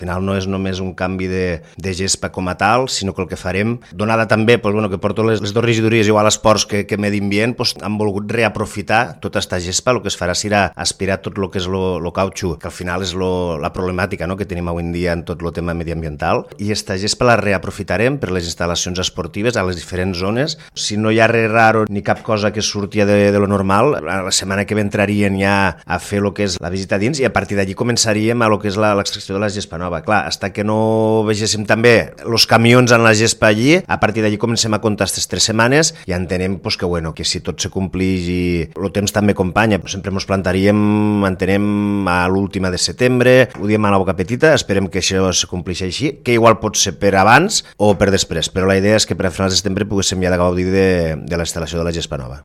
Al final no és només un canvi de gespa com a tal, sinó que el que farem, donada també que porto les dues regidories igual a esports que medi ambient, han volgut reaprofitar tota aquesta gespa. El que es farà serà aspirar tot el que és el cautxú, que al final és la problemàtica que tenim avui en dia en tot el tema mediambiental, i aquesta gespa la reaprofitarem per les instal·lacions esportives a les diferents zones. Si no hi ha res raro ni cap cosa que surti de lo normal, la setmana que ve entrarien ja a fer el que és la visita dins i a partir d'allí començaríem a lo que és l'extracció de la gespa nova. Clar, fins que no vegéssim també els camions en la gespa allí, a partir d'allí comencem a comptar aquestes 3 setmanes i entenem que si tot se complix i el temps també acompanya, sempre ens plantaríem, entenem, a l'última de setembre, ho diem a la boca petita, esperem que això se complixi així, que igual pot ser per abans o per després, però la idea és que per a finals de setembre poguéssim ja de gaudir de la instal·lació de la gespa nova.